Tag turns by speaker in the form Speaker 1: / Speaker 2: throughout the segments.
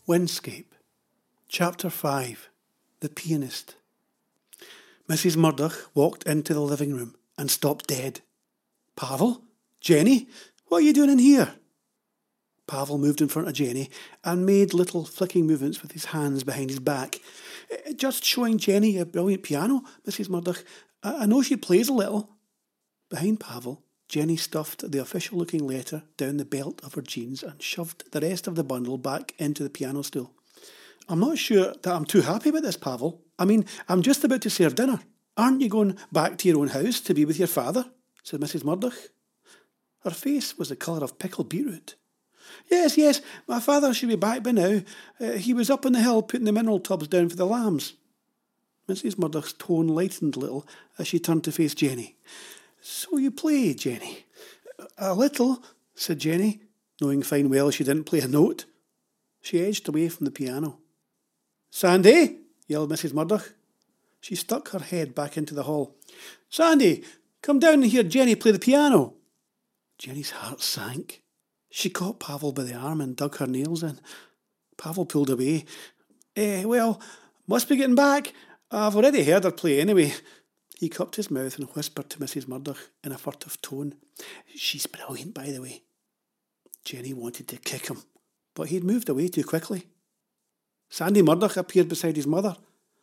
Speaker 1: Windscape. Chapter 5. The Pianist. Mrs. Murdoch walked into the living room and stopped dead. "Pavel? Jenny? What are you doing in here?" Pavel moved in front of Jenny and made little flicking movements with his hands behind his back. "Just showing Jenny a brilliant piano, Mrs. Murdoch. I know she plays a little." Behind Pavel, Jenny stuffed the official-looking letter down the belt of her jeans and shoved the rest of the bundle back into the piano stool. "I'm not sure that I'm too happy with this, Pavel. I'm just about to serve dinner. Aren't you going back to your own house to be with your father?" said Mrs. Murdoch. Her face was the colour of pickled beetroot. Yes, my father should be back by now. He was up on the hill putting the mineral tubs down for the lambs." Mrs. Murdoch's tone lightened a little as she turned to face Jenny. "So you play, Jenny?" "A little," said Jenny, knowing fine well she didn't play a note. She edged away from the piano. "Sandy!" yelled Mrs. Murdoch. She stuck her head back into the hall. "Sandy, come down and hear Jenny play the piano." Jenny's heart sank. She caught Pavel by the arm and dug her nails in. Pavel pulled away. Well, must be getting back. I've already heard her play anyway." He cupped his mouth and whispered to Mrs. Murdoch in a furtive tone. "She's brilliant, by the way." Jenny wanted to kick him, but he'd moved away too quickly. Sandy Murdoch appeared beside his mother.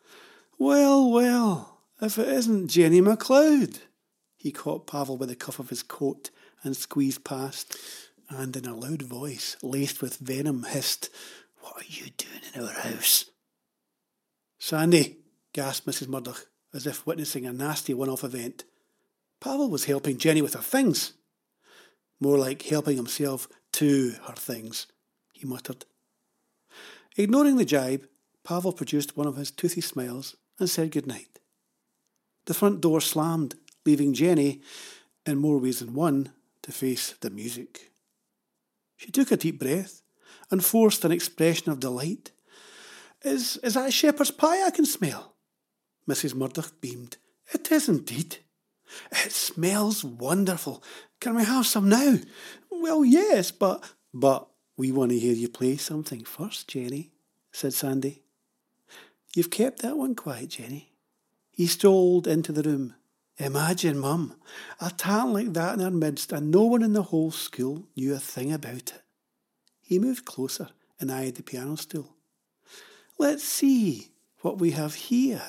Speaker 1: Well, if it isn't Jenny MacLeod." He caught Pavel by the cuff of his coat and squeezed past, and in a loud voice, laced with venom, hissed, "What are you doing in our house?" "Sandy," gasped Mrs. Murdoch, as if witnessing a nasty one-off event. Pavel was helping Jenny with her things. "More like helping himself to her things," he muttered. Ignoring the jibe, Pavel produced one of his toothy smiles and said good night. The front door slammed, leaving Jenny, in more ways than one, to face the music. She took a deep breath and forced an expression of delight. Is that shepherd's pie I can smell?" Mrs. Murdoch beamed. "It is indeed." "It smells wonderful. Can we have some now?" "Well, yes, but we want to hear you play something first, Jenny," said Sandy. "You've kept that one quiet, Jenny." He strolled into the room. "Imagine, Mum, a talent like that in our midst and no one in the whole school knew a thing about it." He moved closer and eyed the piano stool. "Let's see what we have here."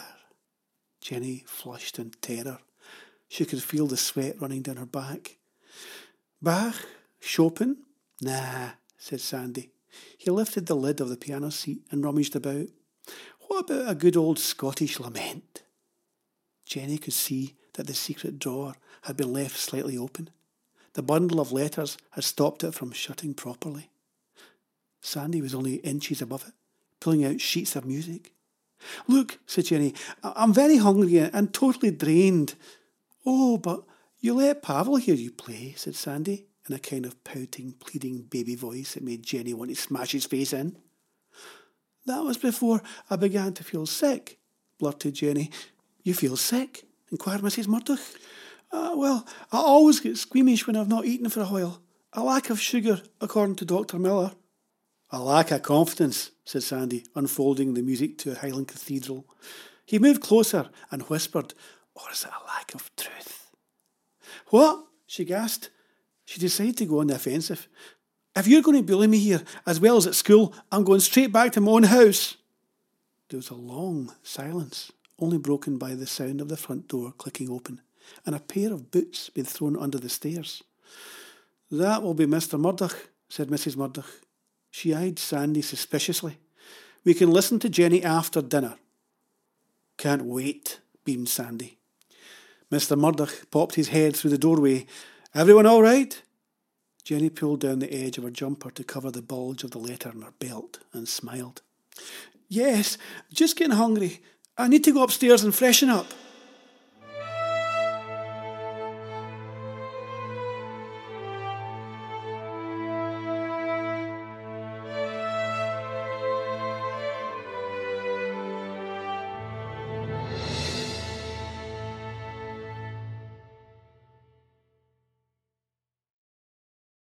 Speaker 1: Jenny flushed in terror. She could feel the sweat running down her back. "Bach? Chopin?" "Nah," said Sandy. He lifted the lid of the piano seat and rummaged about. "What about a good old Scottish lament?" Jenny could see that the secret drawer had been left slightly open. The bundle of letters had stopped it from shutting properly. Sandy was only inches above it, pulling out sheets of music. "Look," said Jenny, "I'm very hungry and totally drained." "Oh, but you let Pavel hear you play," said Sandy, in a kind of pouting, pleading baby voice that made Jenny want to smash his face in. "That was before I began to feel sick," blurted Jenny. "You feel sick?" inquired Mrs. Murdoch. Well, I always get squeamish when I've not eaten for a while. A lack of sugar, according to Dr. Miller." "A lack of confidence," said Sandy, unfolding the music to a Highland cathedral. He moved closer and whispered, "Or is it a lack of truth?" "What?" she gasped. She decided to go on the offensive. "If you're going to bully me here, as well as at school, I'm going straight back to my own house." There was a long silence, only broken by the sound of the front door clicking open, and a pair of boots being thrown under the stairs. "That will be Mr. Murdoch," said Mrs. Murdoch. She eyed Sandy suspiciously. "We can listen to Jenny after dinner." "Can't wait," beamed Sandy. Mr. Murdoch popped his head through the doorway. "Everyone all right?" Jenny pulled down the edge of her jumper to cover the bulge of the letter in her belt and smiled. "Yes, just getting hungry. I need to go upstairs and freshen up."